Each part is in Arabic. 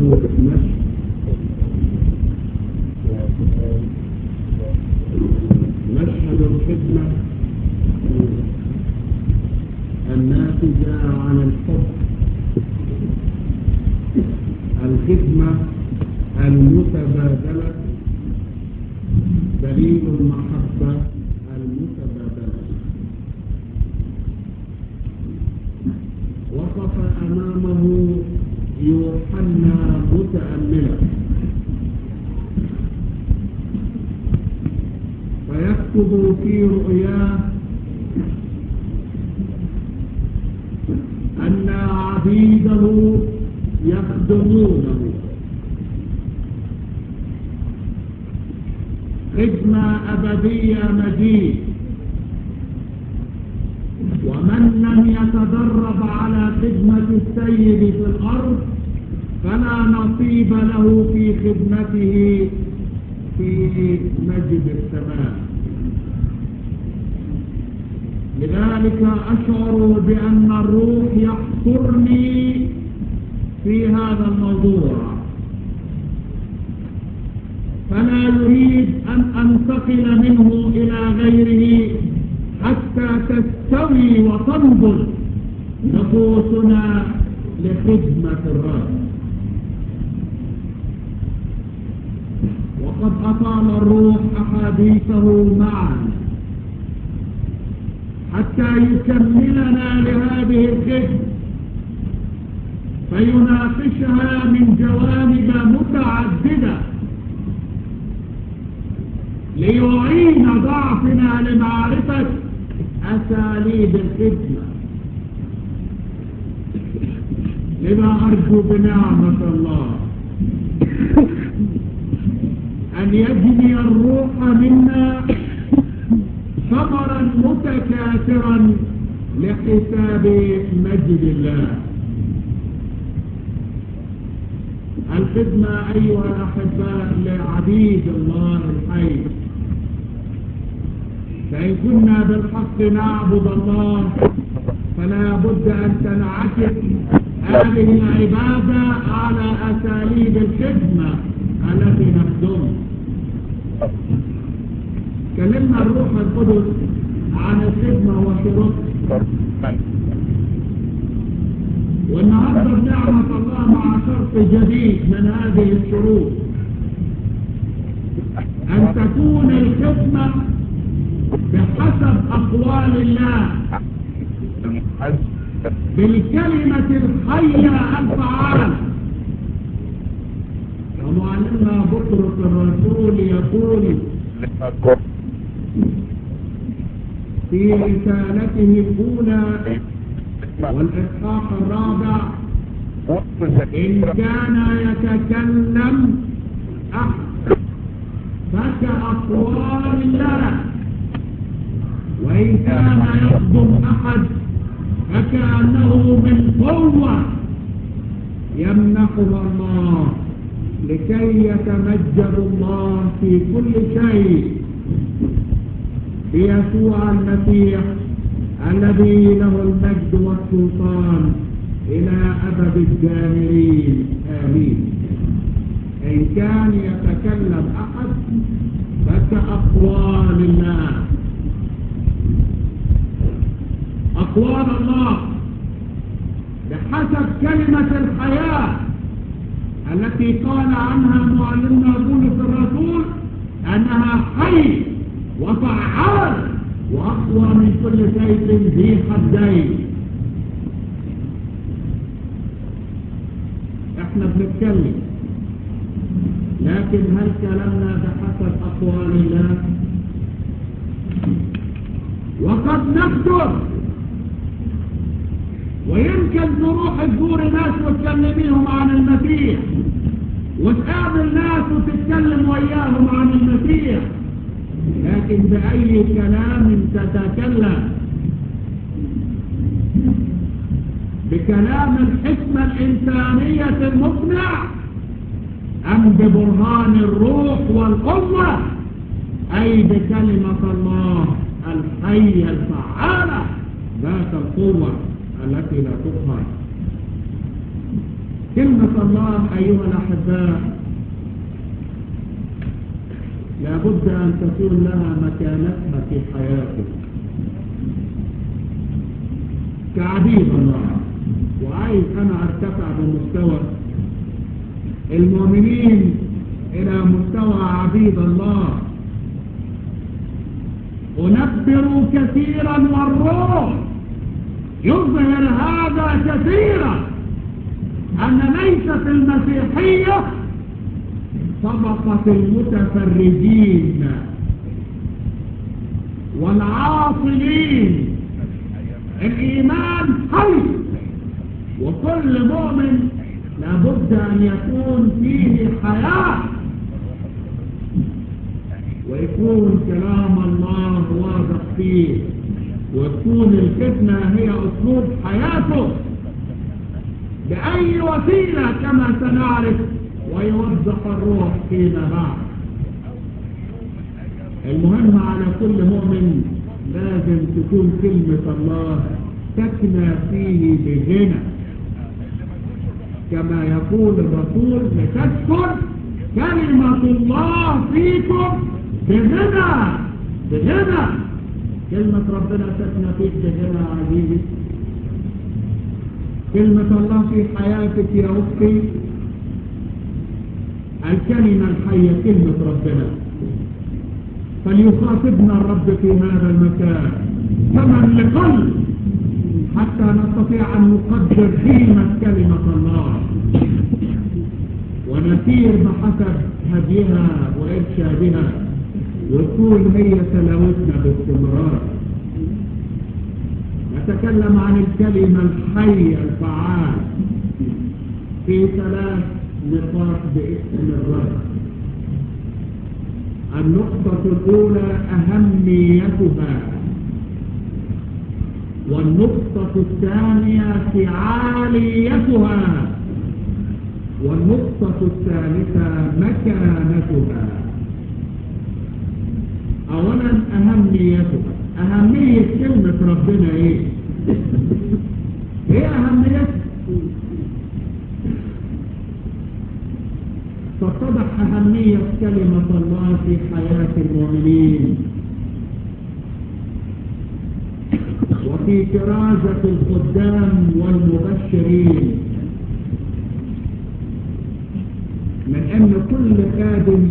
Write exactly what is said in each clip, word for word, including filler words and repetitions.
مشهد الخدمة الناتجة عن الحب، الخدمة المتبادلة دليل المحبة المتبادلة. وقف أمامه يوحنا متأملا فيكتب في رؤياه أن عبيده يخدمونه خدمة أبدية مجيد، ومن لم يتدرب على خدمة السيد في الأرض فلا نصيب له في خدمته في مجد السماء. لذلك أشعر بأن الروح يحصرني في هذا الموضوع، فلا يريد أن أنتقل منه إلى غيره حتى تستوي وتنضج نفوسنا لخدمة الرب. وقد أطال الروح أحاديثه معنا حتى يكملنا لهذه الخدمة، فيناقشها من جوانب متعددة ليعين ضعفنا لمعرفة أساليب الخدمة. لذا أرجو بنعمة الله أن يجني الروح منا ثمرا متكاثرا لحساب مجد الله. الخدمة أيها الأحباء لعبيد الله الحي، فإن كنا بالحق نعبد الله فلا بد أن تنعكس هذه العبادة على أساليب الخدمة التي نخدمها. كلمنا الروح القدس عن الخدمة وشروطها، والنهارده بنعمة الله مع شرط جديد من هذه الشروط، أن تكون الخدمة بحسب أقوال الله بالكلمة الحية الفعالة. ومعلمنا بطرس الرسول يقول في رسالته الأولى والإصحاح الرابع: إن كان يتكلم أحد فكأقوال الله، وإن كان يخدم أحد فكأنه من قوة يمنحها الله لكي يتمجد الله في كل شيء بيسوع المسيح الذي له المجد والسلطان إلى أبد الجاهلين آمين. إن كان يتكلم أحد فكأقوال الله. أقوال الله بحسب كلمة الحياة التي قال عنها معلمنا بولس الرسول أنها حي وفعال وأقوى من كل سيف ذي حدين. احنا بنتكلم، لكن هل كلامنا بحسب أقوال الله؟ وقد نكتب، ويمكن تروح تزور ناس وتكلميهم عن المسيح وتقابل ناس وتتكلم وياهم عن المسيح، لكن بأي كلام تتكلم؟ بكلام الحكمة الإنسانية المقنع أم ببرهان الروح والقوة، أي بكلمة الله الحية الفعالة ذات القوة التي لا تقهر؟ كلمة الله أيها الأحباء لابد أن تكون لها مكانتها في حياتك كعبيد الله. وعايز أنا أرتفع بمستوى المؤمنين إلى مستوى عبيد الله. أنبر كثيرا والروح يظهر هذا كثيرا أن ليست المسيحية طبقة المتفرجين والعاطلين. الإيمان حي، وكل مؤمن لابد أن يكون فيه حياة، ويكون كلام الله واضح فيه، وتكون الفتنة هي أسلوب حياته بأي وسيلة كما سنعرف ويوضح الروح فيما بعد. المهم على كل مؤمن لازم تكون كلمة الله تكنى فيه بغنى، كما يقول الرسول لتسكن كلمة الله فيكم بغنى. بغنى كلمة ربنا تكنى فيك بغنى عزيزي. كلمة الله في حياتك يا أختي الكلمة الحية كلمة ربنا. فليخاطبنا الرب في هذا المكان كمن لقلب حتى نستطيع أن نقدر قيمة كلمة الله ونسير بحسب هديها وإرشادها، وتكون هي تلاوتنا باستمرار. نتكلم عن الكلمة الحية الفعال في ثلاث نقاط باسم الرب. النقطة الأولى أهميتها، والنقطة الثانية فعاليتها، والنقطة الثالثة مكانتها. أولا أهميتها. أهمية كلمة ربنا إيه؟ إيه أهميتها؟ تتضح أهمية كلمة الله في حياة المؤمنين وفي كرازة الخدام والمبشرين، من أن كل خادم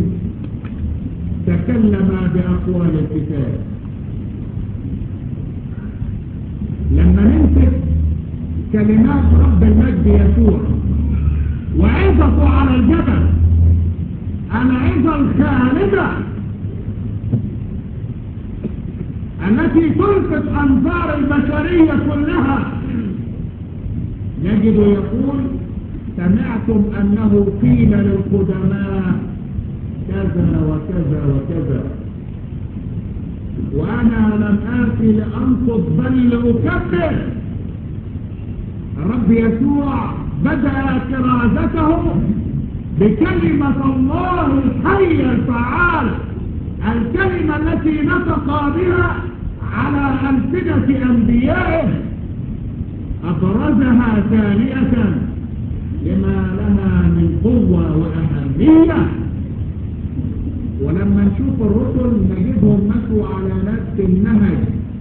تكلم بأقوال الكتاب. لما نمسك كلمات رب المجد يسوع وعظته على الجبل، العظة الخالدة التي تلفت أنظار البشرية كلها، نجد يقول سمعتم أنه قيل للقدماء كذا وكذا وكذا، وأنا لم آتي لأنقض بل لأكبر. الرب يسوع بدأ كرازته بكلمة الله الحية الفعالة، الكلمة التي نطق بها على ألسنة أنبيائه، أبرزها ثانية لما لها من قوة وأهمية. ولما نشوف الرسل نجدهم مشوا على نفس النهج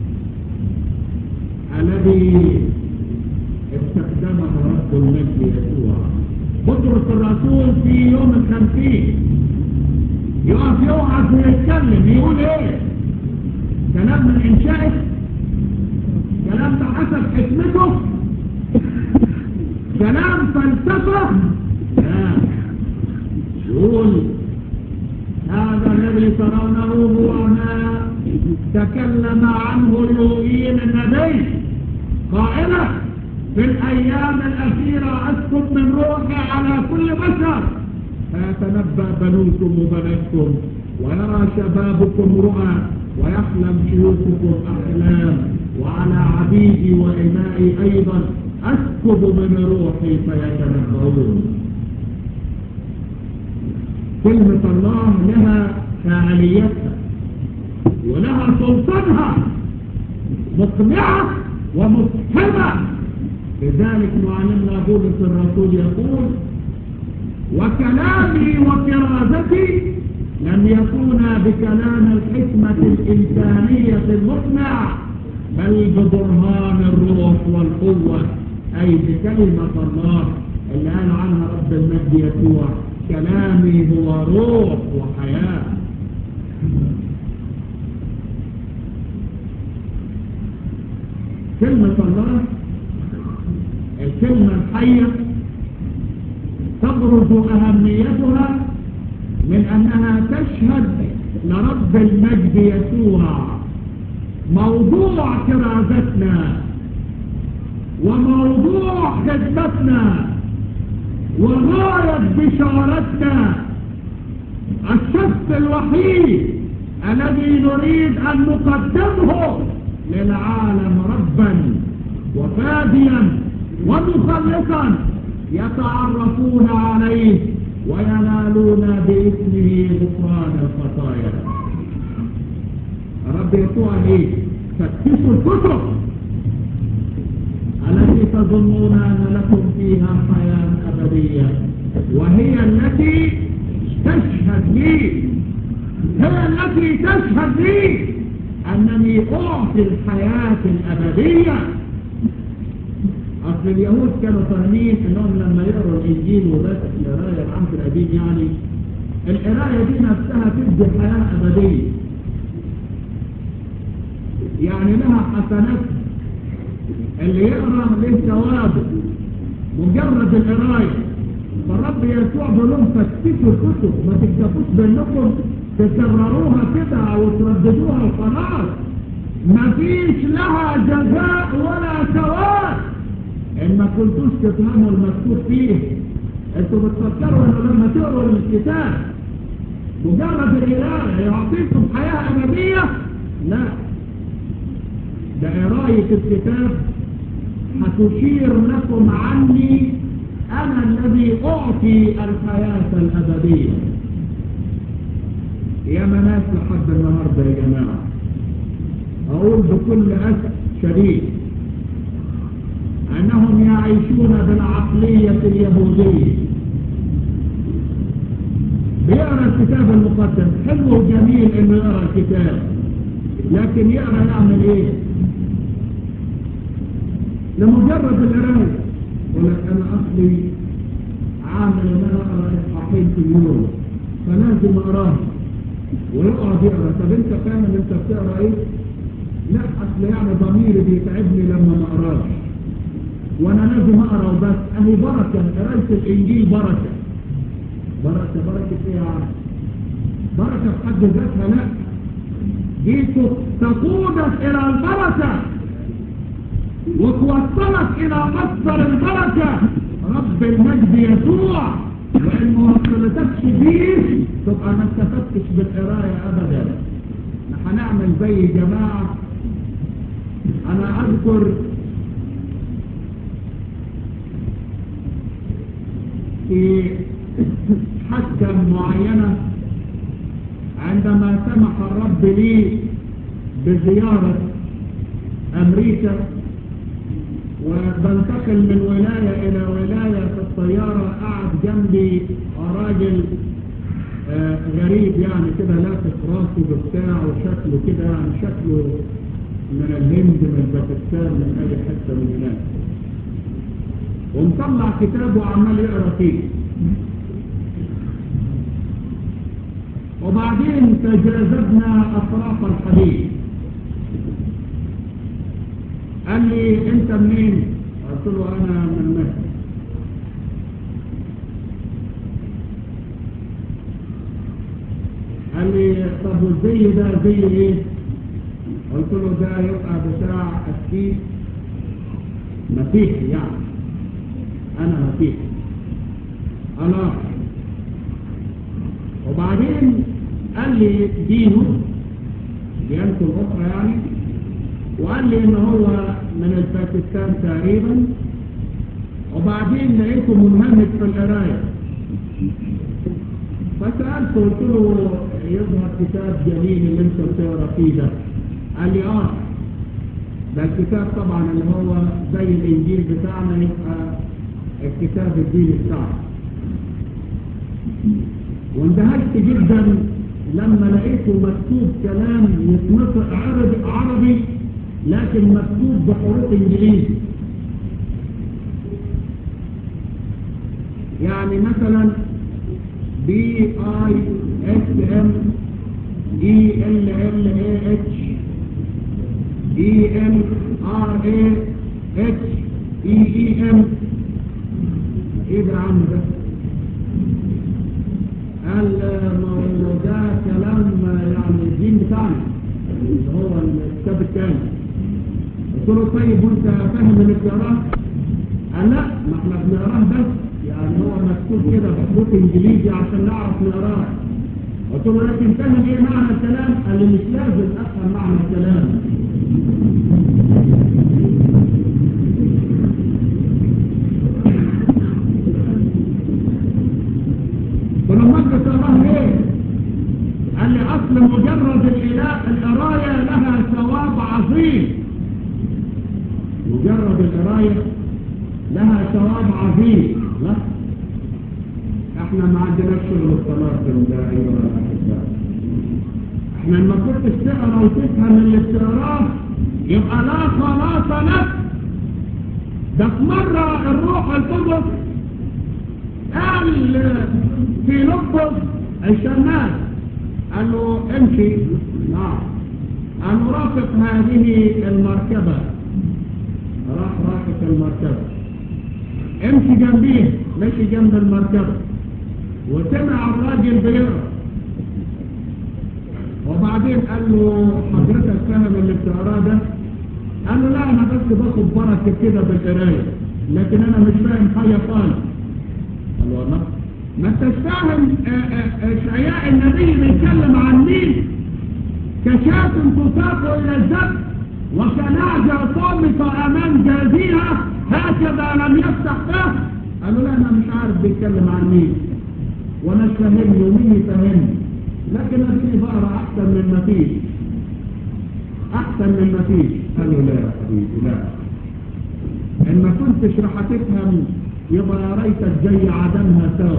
الذي استخدمه رب المجد يسوع. بطرس الرسول في يوم الخمسين يقف يوعظ ويتكلم، يقول ايه؟ كلام من انشائه، كلام بحسب حكمته، كلام فلسفه. لا، يقول هذا الذي ترونه هو ما تكلم عنه يوئيل النبي قائلا في الأيام الأخيرة أسكب من روحي على كل بشر، فيتنبأ بنوكم وبناتكم، ويرى شبابكم رؤى، ويحلم شيوخكم أحلام، وعلى عبيدي وإمائي أيضا أسكب من روحي فيتنبؤون. كلمة الله لها فاعليتها ولها سلطانها، مقنعة ومفهمة لذلك معلمنا بولس الرسول يقول وكلامي وكرازتي لم يكونا بكلام الحكمة الإنسانية المقنع بل ببرهان الروح والقوة، أي بكلمة الله اللي قال عنها رب المجد يسوع كلامي هو روح وحياة. كلمة الله الكلمة الحية تبرز أهميتها من أنها تشهد لرب المجد يسوع موضوع كرازتنا وموضوع خدمتنا وغاية بشارتنا، الشخص الوحيد الذي نريد أن نقدمه للعالم ربا وفاديا ومخلصا يتعرفون عليه وينالون باسمه غفران الخطايا. رب يسوع ايه؟ فتشوا الكتب التي تظنون ان لكم فيها حياة ابدية وهي التي تشهد لي هي التي تشهد لي انني اعطي الحياة الابدية. اصل اليهود كانوا فاهمين انهم لما يقروا الانجيل وذات القرايه العهد القديم يعني القرايه دي نفسها تدي حياه ابديه، يعني لها حسنات، اللي يقرا له ثوابه مجرد القرايه. فالرب يسوع بيقول لهم فتشوا الكتب، ما تكتفوش بانكم تكرروها كده او ترددوها وخلاص، مفيش لها جزاء ولا ثواب ان ما كنتوش تفهموا المكتوب فيه. انتوا بتفكروا انه لما تقروا الكتاب مجرد القراءة يعطيكم حياة ابدية؟ لا، ده قراية الكتاب هتشير لكم عني انا الذي اعطي الحياة الابدية. يا مناس لحد النهاردة يا جماعة اقول بكل اسف شديد أنهم يعيشون بالعقلية اليهودية. بيقرأ الكتاب المقدس حلو وجميل إنه يقرأ الكتاب، لكن يقرأ يعمل إيه؟ لمجرد القراية يقول لك أنا أصلي عامل إن أنا أقرأ إصحاحين في اليوم فلازم أقراه ويقعد يقرأ. طب أنت فاهم أنت بتقرأ إيه؟ لا، أصل يعني ضميري بيتعبني لما ما أقراش وانا لازم اقرا وبس. اهي بركه قرايه الانجيل، بركه بركه بركه ايه يا عم؟ بركه في حد ذاتها لا، دي تقودك الى البركه وتوصلك الى مصدر البركه رب المجد يسوع. وان ما وصلتكش بيه تبقى ما استفدتش بالقرايه ابدا. هنعمل زي جماعه. انا اذكر في حادثة معينة عندما سمح الرب لي بزيارة أمريكا وبنتقل من ولاية إلى ولاية في الطيارة، قعد جنبي راجل آه غريب يعني كده لافف راسه ببتاع وشكله كده يعني شكله من الهند من باكستان من أي حتة من هناك، ومطلع كتابه وعمال يقرا فيه. وبعدين تجاذبنا اطراف الحديث. قال لي انت منين؟ قلت له انا من مصر. قال لي طب والزي ده زي ايه؟ قلت له ده يبقى بتاع السيس مسيحي يعني، انا مسيحي. خلاص. وبعدين قال لي دينه ديانته الاخرى يعني، وقال لي ان هو من الباكستان تقريبا. وبعدين لقيته منهمك في القرايه فسالته قلت له يظهر كتاب جميل اللي انت بتقرا فيه ده. قال لي اه ده الكتاب طبعا اللي هو زي الإنجيل بتاعنا، يبقى الكتاب الديني بتاعنا. واندهشت جدا لما لقيته مكتوب كلام يتنطق عربي, عربي لكن مكتوب بحروف انجليزي. يعني مثلا بي اي اس ام اي ال ال اي اتش اي ام ار اي اتش اي اي ام. ايه ده يا عم ده؟ قال ده كلام يعني الدين بتاعنا اللي هو الكتاب الثاني. قلت له طيب وانت فاهم اللي بتقراه؟ قال لا، ما احنا بنقراه بس يعني هو مكتوب كده بحروف انجليزي عشان نعرف نقراه. قلت له لكن فاهم ايه معنى الكلام؟ قال لي مش لازم افهم معنى الكلام. ولما انت تقراه ليه؟ قال لي اصل مجرد القرايه لها ثواب عظيم. مجرد القرايه لها ثواب عظيم. لا احنا ما عندناش شغل الصلاه ده ايها الاحباء. احنا لما كنتش تقرا وتفهم اللي بتقراه يبقى لا خلاص لك. ده في مره الروح القدس قال في لبس الشماس قال له امشي. نعم. قال له رافق هذه المركبة. راح رافق المركبة، امشي جنبيه، مشي جنب المركبة وسمع الراجل بيقرا. وبعدين قال له حضرتك فاهم اللي بتقراه ده؟ قال له لا انا بس باخد بركه كده بالقرايه لكن انا مش فاهم حاجه خالص. قال له الله، ما انتش فاهم اشعياء النبي بيتكلم عن مين؟ كشاة تساق الى الذبح وكنعجة صامتة امام جازيها هكذا لم يفتح فيه. قال له لا انا مش عارف بيتكلم عن مين وانا مش فاهمني ومين يفهمني، لكن اديني بقرا احسن من ما فيش، احسن من ما فيش. قال له لا يا حبيبي لا، ان ما كنتش رح تفهم يبقى يا ريتك زي عدمها سوا.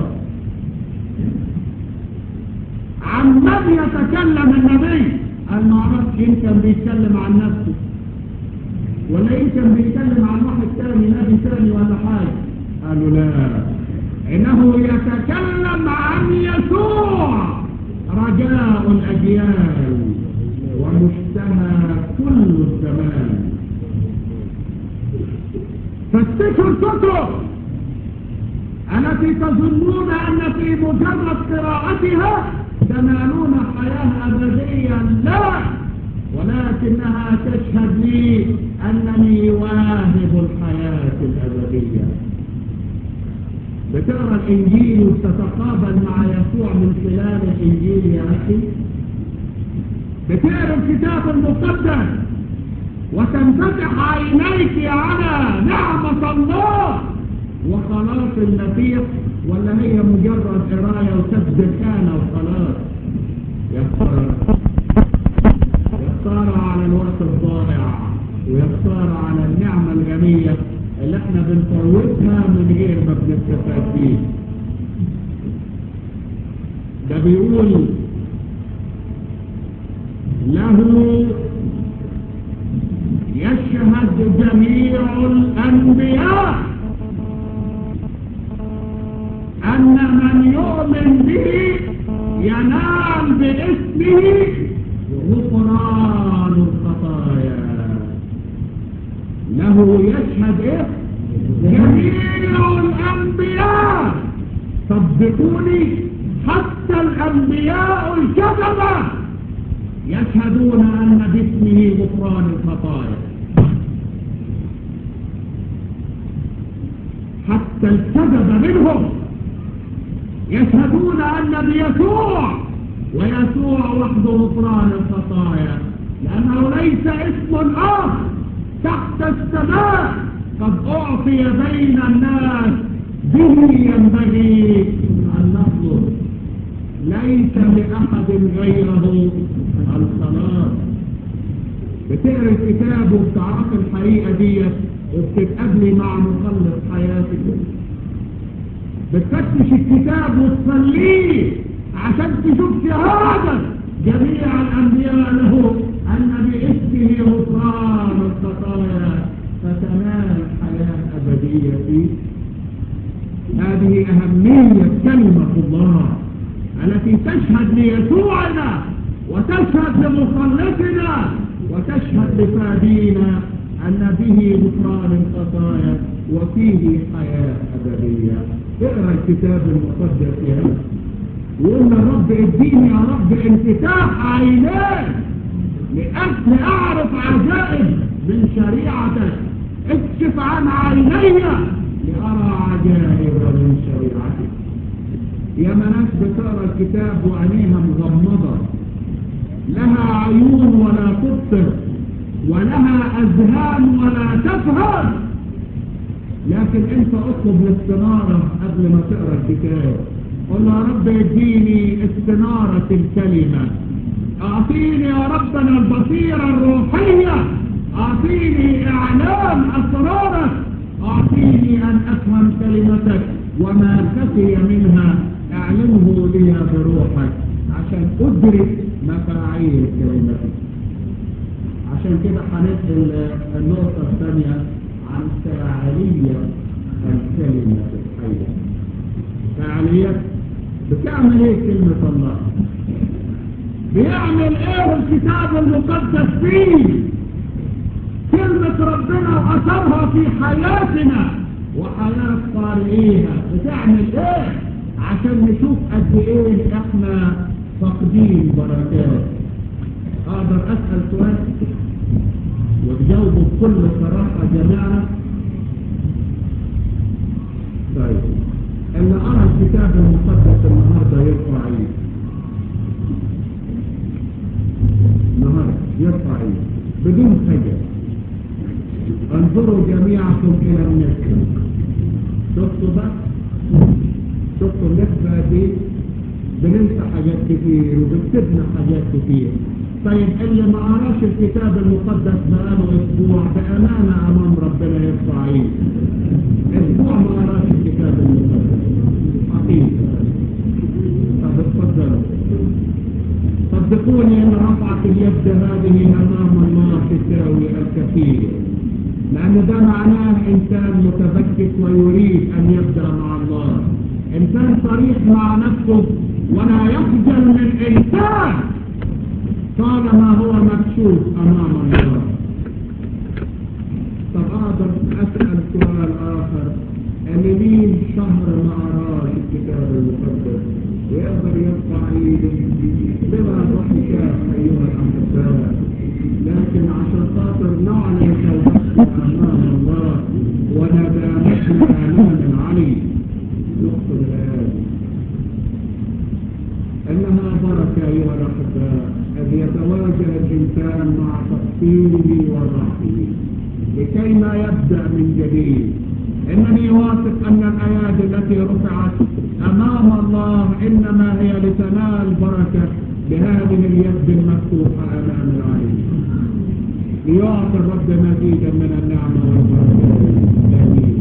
عن من يتكلم النبي؟ قال ما اعرفش، يمكن بيتكلم عن نفسه ولا يمكن بيتكلم عن واحد ثاني نبي ثاني ولا حاجه. قالوا لا، انه يتكلم عن يسوع رجاء الاجيال ومشتهى كل الزمان. فاستشهر الكتب التي تظنون ان في مجرد قراءتها تنالون حياه ابديه، لا، ولكنها تشهد لي انني واهب الحياه الابديه. بتقرا الانجيل وتتقابل مع يسوع من خلال الانجيل يا اخي. بتقرا الكتاب المقدس وتنفتح عينيك على نعمه الله وخلاص المسيح، ولا هي مجرد قرايه وتبذل انا وخلاص؟ يا خساره، يا خساره على الوقت الضائع، ويا خساره على النعمه الغنيه اللي احنا بنفوتها من غير ما بنستفاد فيه. ده بيقول له يشهد جميع الانبياء ان من يؤمن به ينال باسمه غفران الخطايا. له يشهد ايه؟ جميع الانبياء. صدقوني حتى الانبياء الكذبة يشهدون ان باسمه غفران الخطايا. حتى الكذبة منهم يشهدون ان بيسوع ويسوع وحده غفران الخطايا، لانه ليس اسم اخر تحت السماء قد اعطي بين الناس به ينبغي ان نطلب. ليس لاحد غيره الخلاص. بتقرا الكتاب وبتعرف الحقيقة ديت وبتتقابلي مع مخلص حياتك. بتفتش الكتاب وتصليه عشان تشوف شهادة جميع الأنبياء له أن باسمه غفران الخطايا فتنال حياة أبدية فيه. هذه أهمية كلمة الله التي تشهد ليسوعنا وتشهد لمخلصنا وتشهد لفادينا أن به غفران الخطايا وفيه حياة أبدية. اقرأ الكتاب المقدس يا رب وقلنا رب اديني يا رب انفتاح عيناك لأجل أعرف عجائب من شريعتك. اكشف عن عيني لأرى عجائب من شريعتك. يا ناس بتقرأ الكتاب وعينيها مغمضة، لها عيون ولا تبصر ولها أذهان ولا تفهم، لكن انت اطلب الاستنارة قبل ما تقرأ الكتاب. قل يا رب اديني استنارة الكلمة، اعطيني يا ربنا البصيرة الروحية، اعطيني اعلام اسرارك، اعطيني ان افهم كلمتك وما خفي منها اعلمه لي بروحك عشان ادرك مفاعيل كلمتك. عشان كده هننقل النقطة الثانية عن فاعلية الكلمة الحية. فاعلية بتعمل ايه كلمة الله؟ بيعمل ايه الكتاب المقدس فيه؟ كلمة ربنا واثرها في حياتنا وحياة قارئيها بتعمل ايه؟ عشان نشوف قد ايه احنا فاقدين بركات. اقدر اسأل سؤال وتجاوبوا بكل صراحة جميعا؟ طيب اللي قرأ الكتاب المقدس النهارده يرفع ايده. النهارده يرفع ايده بدون سجل. انظروا جميعكم الى النت. شفتوا بقى؟ شفتوا النت بقى دي؟ بننسى حاجات كتير وبنسيبنا حاجات كتير. طيب اللي ما قراش الكتاب المقدس بقاله اسبوع بامانه امام ربنا يرفع ايده. اسبوع ما قراش الكتاب المقدس حقيقه. طب اتفضلوا. صدقوني ان رفعت اليد هذه امام الله تساوي الكثير، لان ده معناه انسان متفكك ويريد ان يبدا مع الله، انسان صريح مع نفسه ولا يخجل من انسان طالما هو مكشوف امام الله. طب اقدر اسال سؤال اخر، اللي ليه شهر ما قراش الكتاب المقدس ويقدر يرفع ايده بلا ضحكه ايها الاحباء، لكن عشان خاطر نعلن توبتنا امام الله وندامتنا امام العلي نقصد الايات. انها بركه ايها الاحباء ان يتواجه الانسان مع تقصيره وضعفه لكي ما يبدا من جديد. انني واثق ان الايات التي رفعت امام الله انما هي لتنال بركه بهذه اليد المفتوحه امام العلي. ليعطي الرب مزيدا من النعمه والبركه. امين.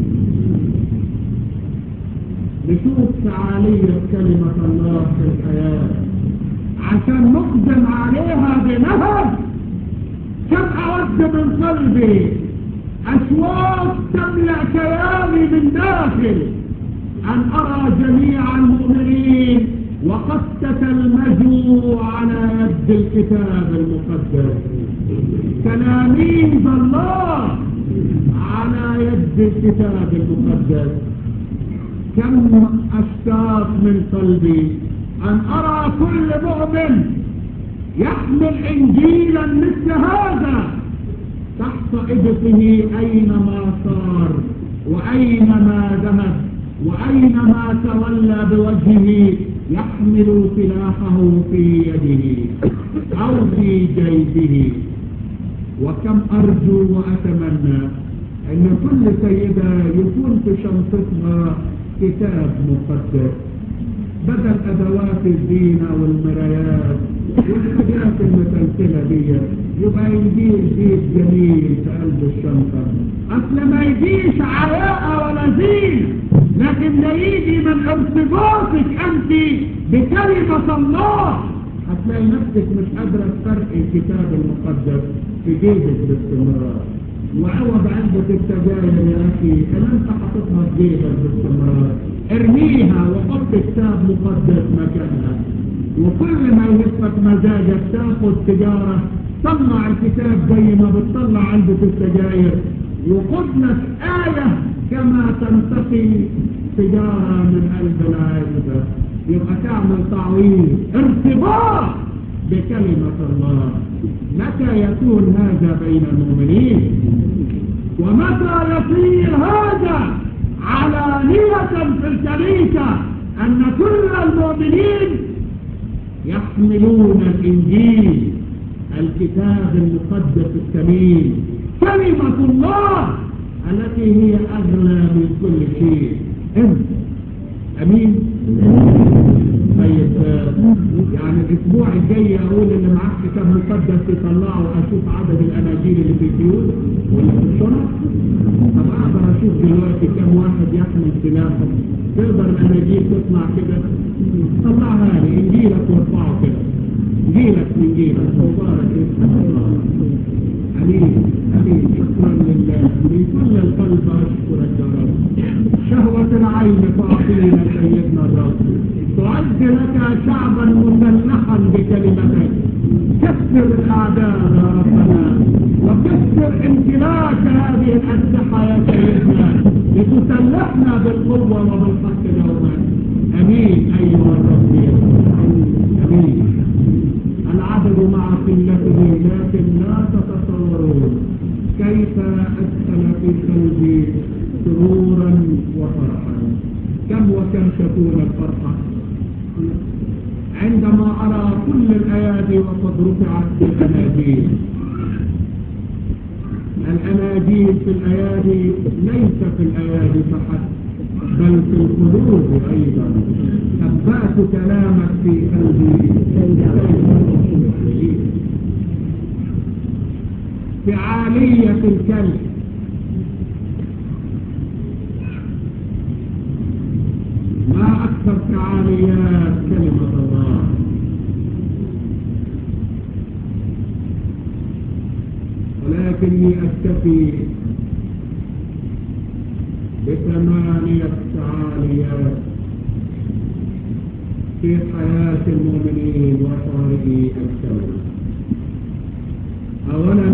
نشوف فعاليه كلمه الله في الحياه عشان نقدم عليها بنهج. كم اود من قلبي أشواق تملأ كياني من داخل أن أرى جميع المؤمنين وقد تتلمذوا على يد الكتاب المقدس، تلاميذ الله على يد الكتاب المقدس. كم أشتاق من قلبي أن أرى كل مؤمن يحمل إنجيلا مثل هذا تحت إبطه أينما صار وأينما ذهب وأينما تولى بوجهه يحمل سلاحه في يده أو في جيبه. وكم أرجو وأتمنى أن كل سيدة يكون في شنطتها كتاب مقدس بدل أدوات الزينة والمرايات والحاجات المتلتلة دي يبقى يجيب جيب جميل في قلب الشنطة. أصل ما يجيش علاقة ولا زين، لكن ده يجي من ارتباطك أنت بكلمة الله. هتلاقي نفسك مش قادرة تفرق الكتاب المقدس في جيبك باستمرار. وعوض علبة السجاير يا أخي اللي أنت حاططها في جيبك باستمرار ارميها وحط كتاب مقدس مكانها. وكل ما يهفك مزاجك تاخد تجارة طلع الكتاب زي ما بتطلع علبة السجاير وخد لك آية كما تنتقي تجارة من قلب العلبة. يبقى تعمل تعويض ارتباط بكلمة الله. متى يكون هذا بين المؤمنين؟ ومتى يصير هذا علانية في الكنيسة أن كل المؤمنين يحملون الإنجيل الكتاب المقدس الثمين كلمة الله التي هي أغلى من كل شيء. أنت أمين؟ طيب يعني الأسبوع الجاي أقول اللي معاه كتاب مقدس يطلعه أشوف عدد الأناجيل اللي في البيوت ولا في الشنط. طب أقدر أشوف دلوقتي كم واحد يحمل سلاحه؟ تقدر الأناجيل تطلع كده؟ طلعها لي إنجيلك وارفعه كده. إنجيلك من إنجيلك مبارك اسم الله. أمين أمين. شكرا لله من كل القلب أشكرك يا رب. شهوة العين تعطينا سيدنا الرب. تعد لك شعبا مسلحا بكلمتك. كسر الأعداء يا ربنا وكسر امتلاك هذه الأسلحة يا سيدنا لتسلحنا بالقوة وبالحق دوما. أمين أيها الرب. أمين. العدد مع قلته لكن لا تتصورون كيف أدخل في قلبي سرورا وفرحا. كم وكم تكون الفرحة عندما أرى كل الأيادي وقد رفعت في الأناجيل. الأناجيل في الأيادي ليس في الأيادي فحسب بل في القلوب أيضا. أبأت كلامك في قلبي فعالية الكلم. ما أكثر فعاليات كلمة الله. ولكني أكتفي بثمانية فعاليات في حياة المؤمنين وقارئي الكلمة. أولا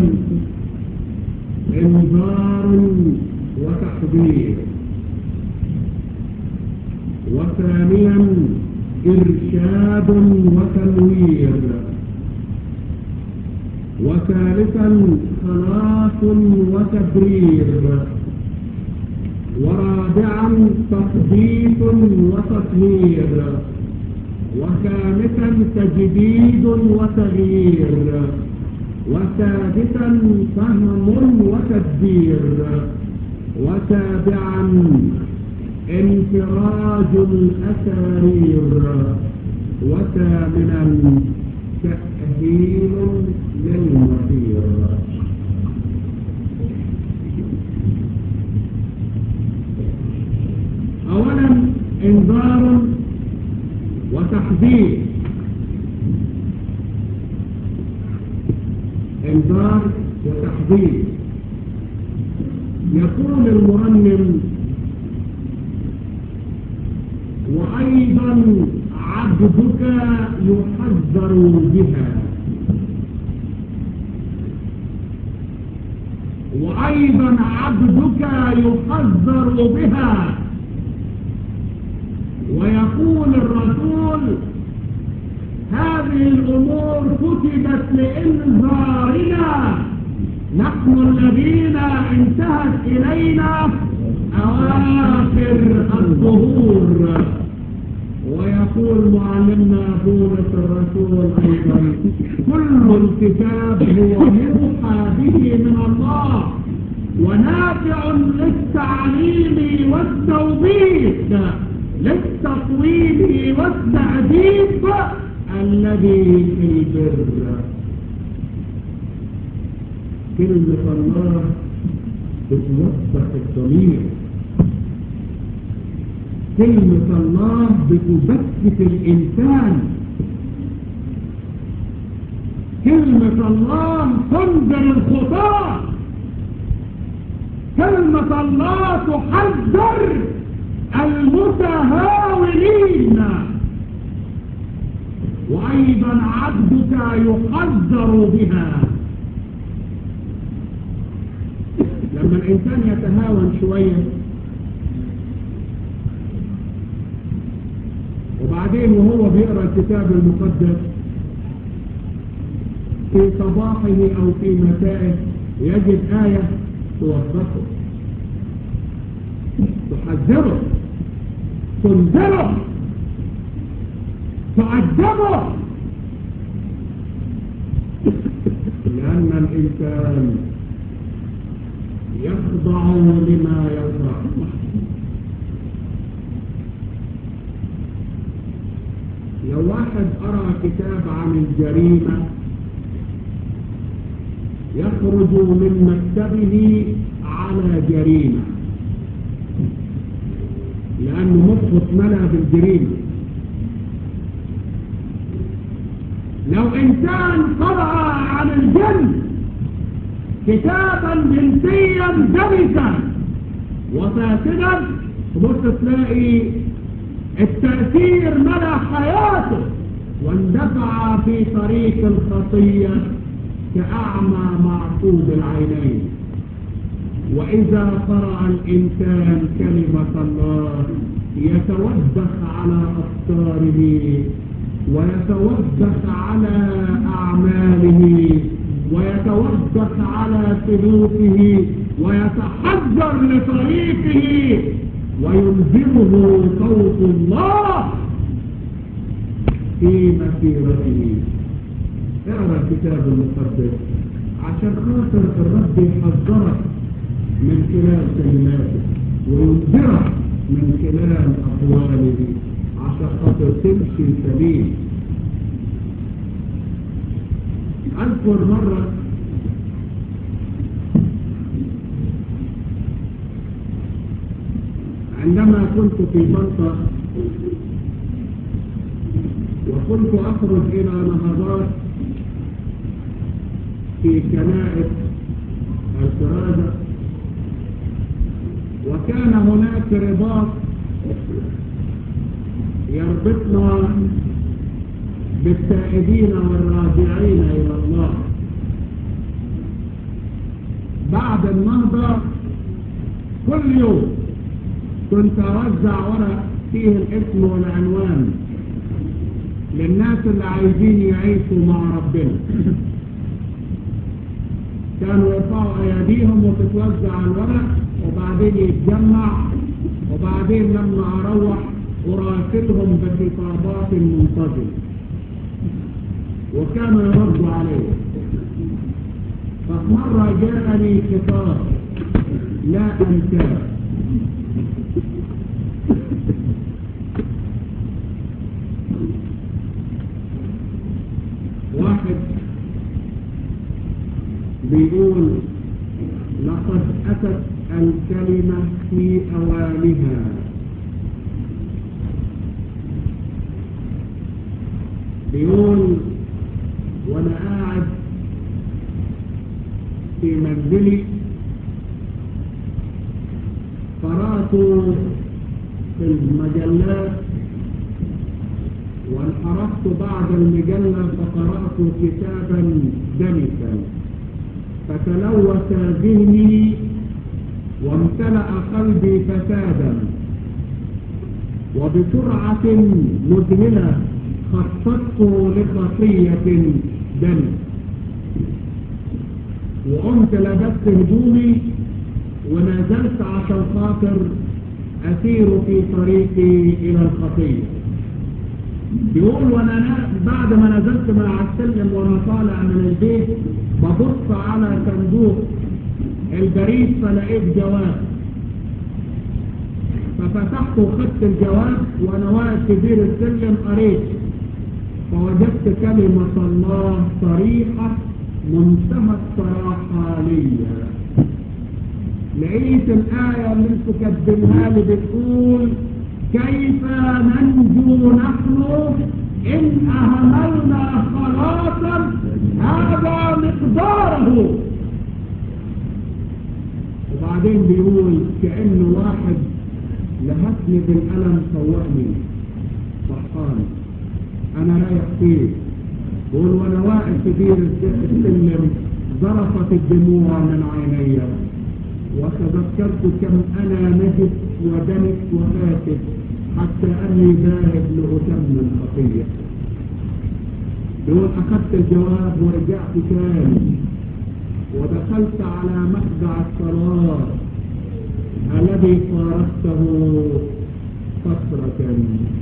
انذار وتحذير. وثانيا إرشاد وتنوير. وثالثا خلاص وتبرير. ورابعا تثبيت وتطهير. وخامسا تجديد وتغيير. وسادسا فهم وتدبير. وسابعا انفراج الأسارير. وثامنا تأهيل للمصير. أولا انذار وتحذير. انذار وتحذير. يقول المرنم وأيضا عبدك يحذر بها. وأيضا عبدك يحذر بها. ويقول الرسول هذه الأمور كتبت لإنذارنا نحن الذين انتهت إلينا أواخر الظهور. ويقول معلمنا بولس الرسول أيضا كل الكتاب هو موحى به من الله ونافع للتعليم والتوبيخ للتطويل والتأديب الذي في البر. كلمة الله بتوضح الضمير، كلمة الله بتبكت الإنسان، كلمة الله تنذر الخطاة، كلمة الله تحذر المتهاونين، وأيضا عبدك يحذر بها. لما الإنسان يتهاون شوية وبعدين وهو بيقرأ الكتاب المقدس في صباحه أو في مسائه يجد آية توضحه، تحذره، تنذره، تؤدبه، لأن الإنسان يخضع لما يفرح. لو واحد قرأ كتاب عن الجريمة يخرج من مكتبه على جريمة، لأنه مخه اتملى بالجريمة. لو إنسان قرأ عن الجن كتابا جنسيا دمسا وفاسدا تبص تلاقي التأثير ملا حياته واندفع في طريق الخطية كأعمى معصوب العينين. وإذا قرأ الإنسان كلمة الله يتوبخ على أفكاره ويتوبخ على أعماله ويتوبخ على سلوكه ويتحذر لطريقه وينذره صوت الله في مسيرته. اقرأ الكتاب المقدس عشان خاطر الرب يحذرك من خلال كلماته وينذرك من خلال أقواله عشان خاطر تمشي سليم. أذكر مرة عندما كنت في منطقة وكنت أخرج إلى نهضات في كنائس الكرازة، وكان هناك رباط يربطنا بالتائبين والراجعين إلى الله. بعد النهضة كل يوم كنت أوزع ورق فيه الاسم والعنوان للناس اللي عايزين يعيشوا مع ربنا. كانوا يرفعوا أيديهم وتتوزع الورق وبعدين يتجمع، وبعدين لما أروح أراسلهم بخطابات منتظمة وكانوا يردوا عليه. فمرة جاءني خطاب لا أنساه، واحد بيقول لقد أتت الكلمة في أوانها، بيقول وانا قاعد في منزلي قرأت في المجلات وانحرفت بعد المجلة فقرأت كتابا دمسا فتلوث ذهني وامتلأ قلبي فسادا، وبسرعة مذهلة خططت لخطية دم، وقمت لبست هدومي ونزلت عشان خاطر أسير في طريقي إلى الخطية. يقول وانا بعد ما نزلت من على السلم وانا طالع من البيت ببص على صندوق البريد فلقيت جواب، ففتحت وخدت الجواب وانا واقف في بير السلم قريت، فوجدت كلمة الله صريحة منتهى الصراحة ليا. لقيت الآية اللي انتوا كاتبينها لي بتقول كيف ننجو نحن إن أهملنا خلاصا هذا مقداره. وبعدين بيقول كأنه واحد لهتني بالألم فوقني صحاني أنا رايح فيه. بقول وأنا واقف في بير السلم ظرفت الدموع من عيني وتذكرت كم أنا نجس ودنس وفاسد حتى أني ذاهب لأتم الخطية. بقول أخذت الجواب ورجعت تاني ودخلت على مخدع الصلاة الذي فارقته فترة،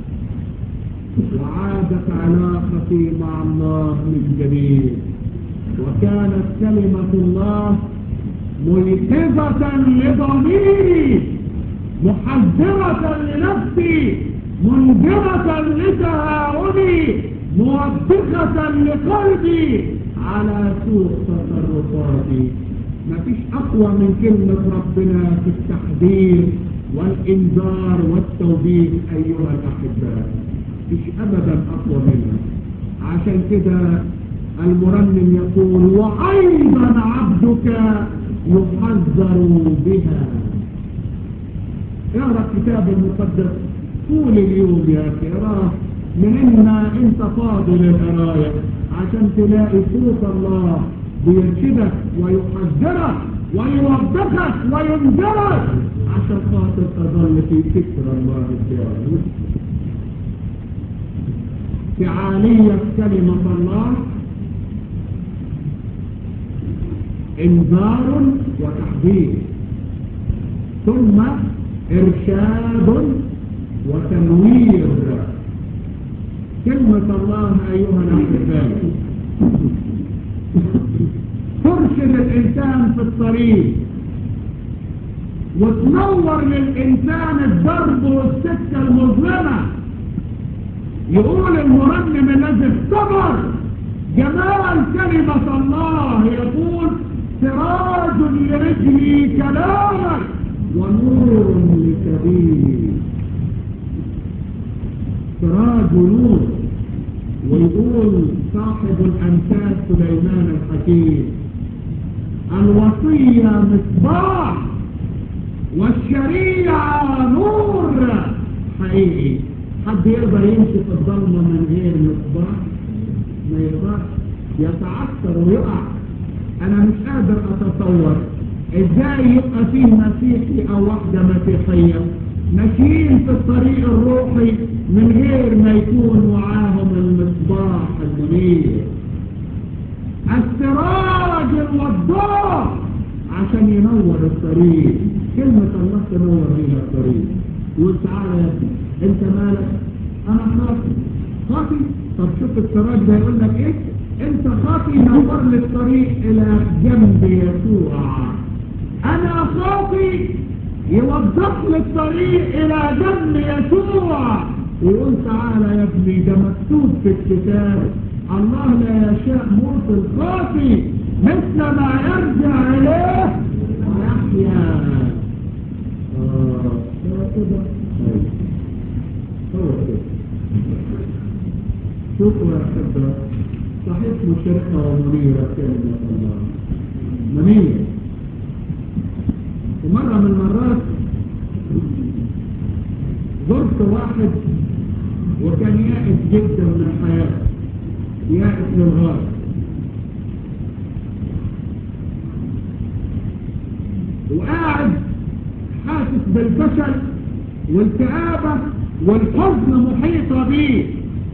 وعادت علاقتي مع الله من جديد، وكانت كلمة الله ميقظة لضميري محذرة لنفسي منذرة لتهاوني موبخة لقلبي على سوء تصرفاتي. مفيش أقوى من كلمة ربنا في التحذير والإنذار والتوبيخ أيها الأحباء، مفيش أبدا أقوى منها. عشان كده المرنم يقول وأيضا عبدك يحذر بها. اقرأ الكتاب المقدس طول اليوم يا أخي، اقراه من إنما أنت فاضل القراية عشان تلاقي صوت الله بيرشدك ويحذرك ويوبخك وينذرك عشان خاطر تظل في فكر الله الجليل. فعالية كلمة الله انذار وتحذير، ثم ارشاد وتنوير. كلمة الله أيها الأحباء ترشد الإنسان في الطريق وتنور للإنسان الدرب والسكة المظلمة. يقول المرنم الذي اختبر جمال كلمة الله يقول سراج لرجلي كلامك ونور لسبيلي. سراج ونور. ويقول صاحب الأمثال سليمان الحكيم الوصية مصباح والشريعة نور. حقيقي حد يقدر يمشي في الظلمة من غير مصباح؟ ما يقدرش، يتعثر ويقع. انا مش قادر اتصور ازاي يبقى فيه مسيحي او واحدة مسيحية ماشيين في الطريق الروحي من غير ما يكون معاهم المصباح المنير السراج الوضاح عشان ينور الطريق. كلمة الله تنور بيها الطريق. يقول تعالى يا ابني انت مالك؟ انا خاطي. خاطي؟ طب شوف السراج ده يقول لك ايه؟ انت خاطي نور لي الطريق الى جنب يسوع. انا خاطي يوضح لي الطريق الى جنب يسوع. ويقول تعالى يا ابني ده مكتوب في الكتاب الله لا يشاء موت الخاطي مثل ما يرجع اليه ويحيا. اه هو كده هو كده. شوفوا يا أحبة صحيح مشرقة ومنيرة كلمة الله منيرة. ومرة من المرات زرت واحد وكان يائس جدا من الحياة، يائس للغاية، وقاعد حاسس بالفشل والكآبة والحزن محيطة بيه.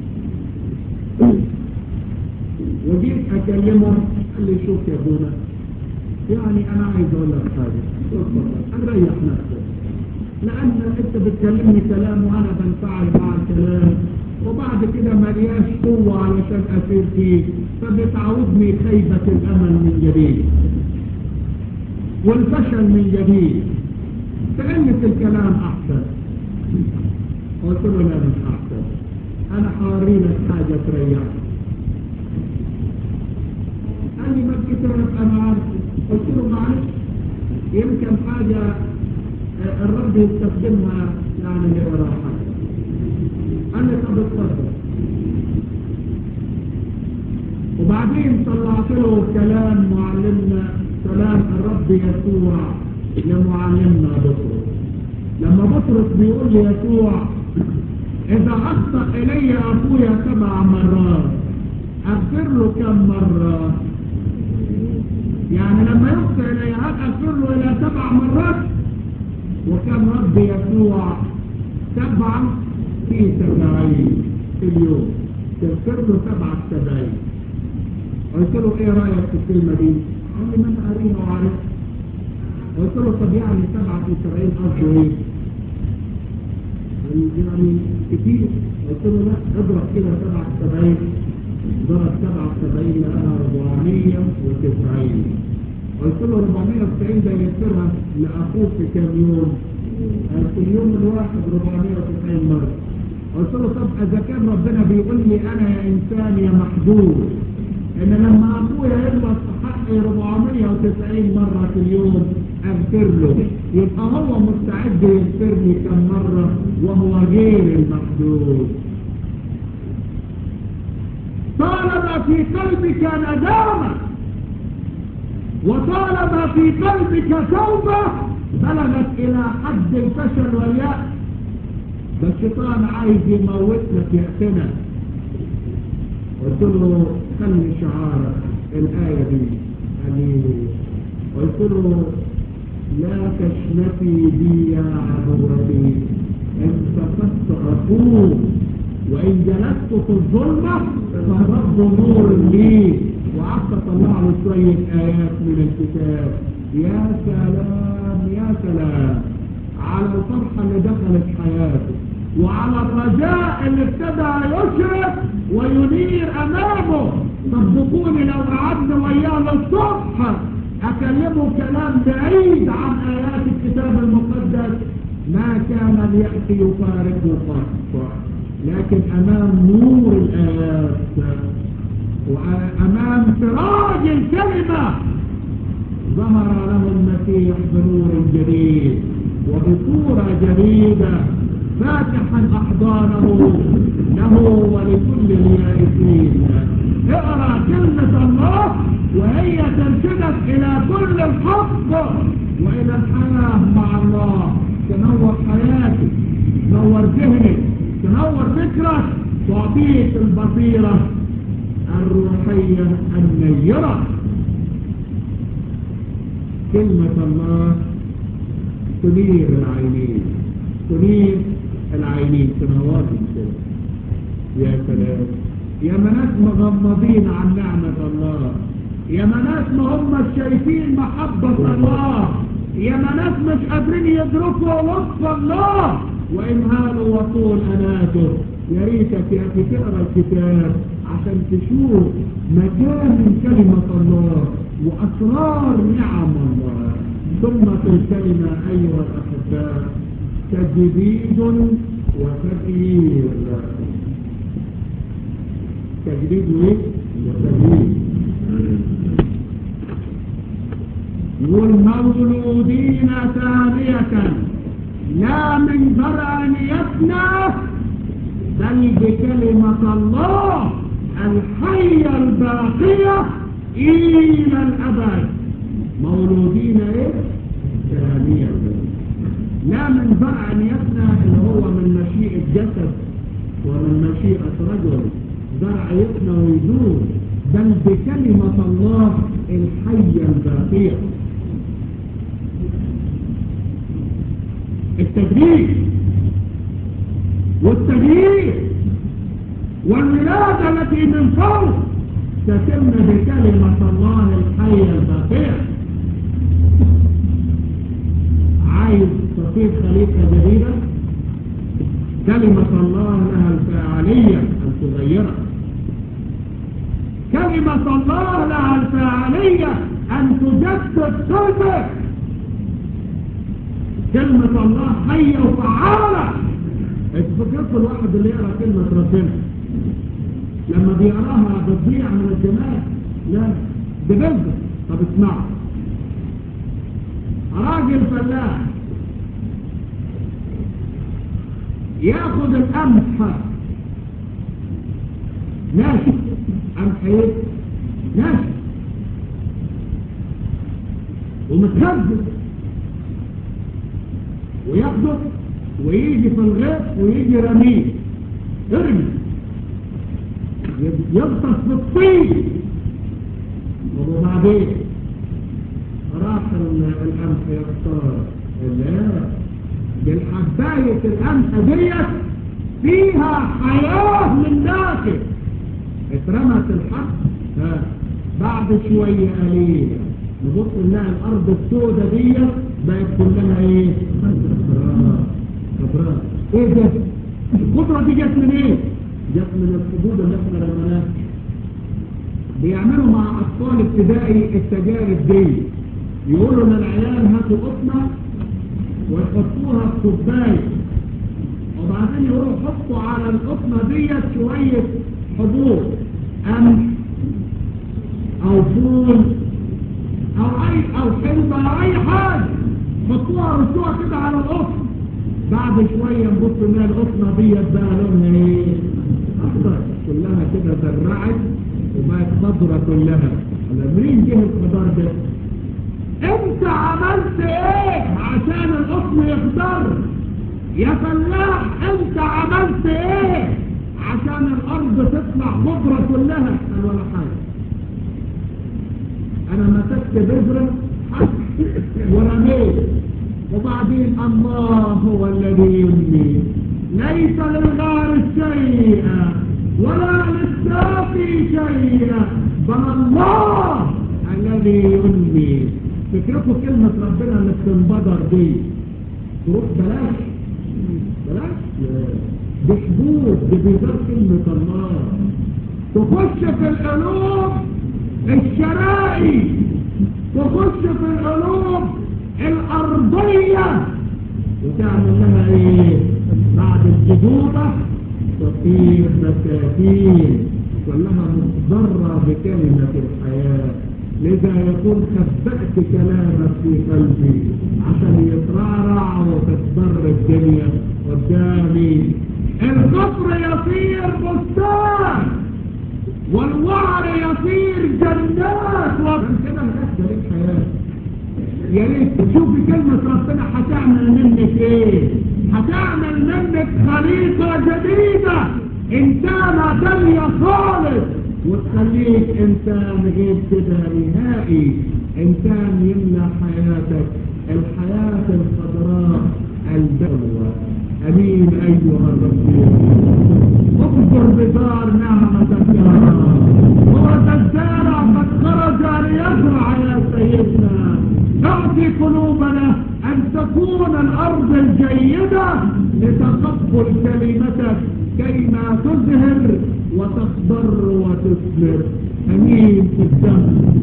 وجيت اكلمه قال لي شوف يا ابونا يعني انا عايز اقول لك حاجه، اتفضل ريح نفسك، لان انت بتكلمني كلام وانا بنفعل مع الكلام وبعد كده ملياش قوه علشان اسير فيه، فبتعودني خيبه الامل من جديد والفشل من جديد. فقلت الكلام احسن قلت له لا مش أحسن، أنا حوريلك حاجة تريحك. قال لي ما الكتاب أنا عارف. قلت له معلش يمكن حاجة الرب يستخدمها يعني لإراحة. قال لي طب اتفضل. وبعدين طلعت له كلام معلمنا، كلام الرب يسوع لمعلمنا بطرس، لما بطرس بيقول لي يسوع إذا أخطأ إلي أخويا سبع مرات أغفر له كم مرة؟ يعني لما يخطئ إلي هل أغفر له إلى سبع مرات؟ وكم رب يسوع؟ سبعة في سبعين في اليوم، تغفر له سبعة سبعين. قلت له إيه رأيك في الكلمة دي؟ قال لي ما أنا قاريها وعارفها. قلت له طب يعني سبعة في سبعين قصده إيه؟ يعني كتير. قلت له لا اضرب كده سبعة سبعين، ضرب سبعة سبعين لقاها أربعمية وتسعين. قلت له أربعمية وتسعين ده يكسرها لأخوك في كام يوم؟ قال في اليوم الواحد أربعمية وتسعين مرة. قلت له طب إذا كان ربنا بيقول لي أنا يا إنسان يا محدود إن لما أخويا يغلط في حقي أربعمية وتسعين مرة في اليوم أغفر له، يبقى هو مستعد يغفر لي كم مرة وهو غير المحدود. طالما في قلبك ندامة وطالما في قلبك توبة بلغت إلى حد الفشل واليأس، ده الشيطان عايز يموت لك يأسنا. قلت له خلي شعارك الآية دي. قلت له لا تشمتي بي يا عدوتي، إن فقدت أقوم وإن جلست في الظلمة فالرب نور لي. وقعدت أطلع له شوية آيات من الكتاب. يا سلام يا سلام على الفرحة اللي دخلت حياته وعلى الرجاء اللي ابتدى يشرق وينير أمامه. صدقوني لو قعدنا وياه للصبح أكلمه كلام بعيد عن آيات الكتاب المقدس ما كان اليأس يفارقه قط، لكن أمام نور الآيات وأمام سراج الكلمة ظهر له المسيح بنور جديد وبصورة جديدة فاتحا أحضانه له ولكل اليائسين. اقرأ كلمة الله وهي ترشدك إلى كل الحق وإلى الحياة مع الله، تنور حياتك، تنور ذهنك، تنور فكرك، تعطيك البصيرة الروحية النيرة. كلمة الله تنير العينين، تنير العينين، تنورهم كده. يا سلام يا مناس مغمضين عن نعمة الله، يا مناس ما هم شايفين محبة الله، يا مناس مش قادرين يدركوا لطف الله وإمهاله وطول أناته. يا ريتك يا أخي تقرأ الكتاب عشان تشوف مكان كلمة الله وأسرار نعم الله. ثم في الكلمة أيها الأحباء تجديد وتغيير. تجديد وتغيير. والمولودين ثانية لا من ذرع يفنى بل بكلمة الله الحية الباقية إلى الأبد. مولودين إيه؟ ثانية لا من ذرع يفنى اللي هو من مشيئة جسد ومن مشيئة رجل زرع يفنى ويدور، بل بكلمة الله الحية الباقية. التجديد والتغيير والولادة التي من فوق تتم بكلمة الله الحية الباقية. عايز تصير خليقة جديدة، كلمة الله لها الفاعلية أن تغيرها. كلمة الله لها الفاعلية أن تجدد قلبك. كلمة الله حية وفعالة فكرت الواحد اللي يقرأ كلمة ربنا لما بيقراها بتضيع من الجمال؟ لا، ده بيزر. طب اسمعوا، راجل فلاح ياخد القمح ناشف، قمح ايه؟ ناشف ومتخزن، وياخده ويجي في الغيط ويجي رميه، ارمي يغطس في الطين. وبعدين راح القمح يختار، لا، دي الحباية القمح ديت فيها حياة من داخل. اترمت الحب، ها بعد شوية قليلة نبص نلاقي الأرض السوداء ديت بقت كلها ايه؟ خضراء. خضراء. ايه ده؟ الخضرة دي جت من ايه؟ جت من الحبوب اللي احنا رميناها. بيعملوا مع أطفال ابتدائي التجارب دي، يقولوا للعيال هاتوا قطنة ويحطوها في كوباية، وبعدين يقولوا حطوا على القطنة ديت شوية حبوب، قمح أو فول أو أي أو حلبة أو أي حاجة، حطوها رشوها كده على القطن. بعد شوية نبص إن القطنة ديت بقى لونها إيه؟ أخضر، كلها كده زرعت وبقت خضرة كلها. منين جه الخضار ده؟ انت عملت ايه عشان القطن يخضر؟ يا فلاح انت عملت ايه عشان الارض تطلع خضرة كلها؟ قال ولا حاجة، انا مسكت بذرة ورميت، وبعدين الله هو الذي يمني، ليس للغار شيء ولا للساقي شيء بل الله الذي يمني. فكركم كلمة ربنا اللي بتنبدر دي تروح بلاش بلاش دي حدود، دي بيزار كلمة الله تخش في القلوب الشرائي، تخش في القلوب الأرضية، وتعمل لها ايه بعد الجدودة؟ تطير بساتين كلها مضرة بكلمة الحياة. لذا يكون خبأت كلامك في قلبي عشان يترعرع وتتضر الدنيا قدامي. القصر يصير بستان والوعر يصير جنات، وكان كده مكسر الحياة. يا ريت تشوفي كلمة ربنا هتعمل منك ايه؟ هتعمل منك خليقة جديدة، انسانة تانية خالص، وتخليك انسان غير كده نهائي، انسان يملى حياتك الحياة الخضراء البلوى. امين ايها الرسول. اذكر بدار نعمتك يا رب، هو الزارع قد خرج ليزرع يا سيدنا. اعطي قلوبنا ان تكون الارض الجيدة لتقبل كلمتك كيما تزهر وتصبر وتثمر. امين في الدم،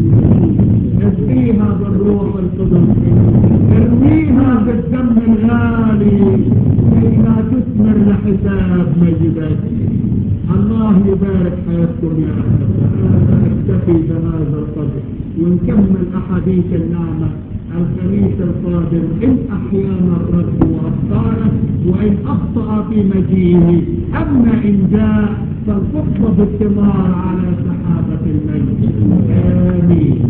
اسقيها بالروح القدس، ارميها بالدم الغالي كيما تثمر لحساب مجدك. الله يبارك حياتكم يا احبائي. نكتفي بهذا القدر ونكمل احاديث النعمه الخميس القادم ان احيانا الرب وابطاله، وان اخطا في مجيئه. اما ان جاء فلتطلب الثمار على سحابه المجد. امين.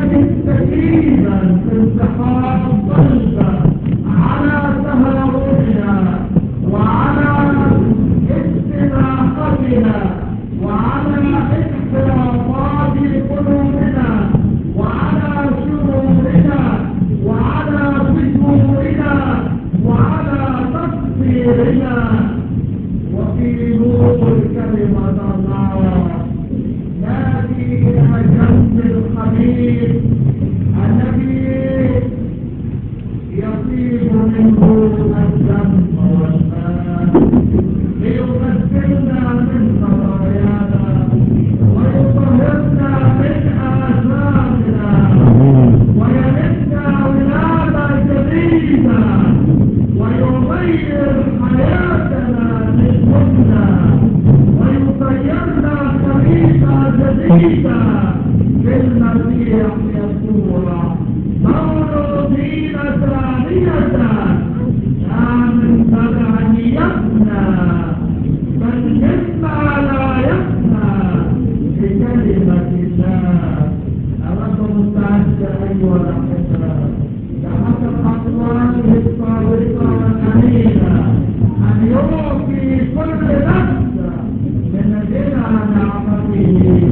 نجد سكينا في انتحار قلبا على تهاوننا وعلى استراحتنا وعلى انحرافات قلوبنا وعلى شرورنا وعلى فجورنا وعلى تقصيرنا وفي نور كلمة الله نادي إلى جنب الحبيب الذي يطيب منه الدم والماء ليغسلنا من خطايانا ويطهرنا من آثامنا ويمدنا ولادة جديدة ويغير حياتنا للجنة ويطيرنا خليفة جديدة بالمسيح يسوع مولودين ثانية لا من تبعيتنا بل مما لا يفنى بكلمة الله. أود مستعد أيها الأحبة بحسب أقواله الصادقة والأمينة أن يعطي كل نفس من غنى نعمته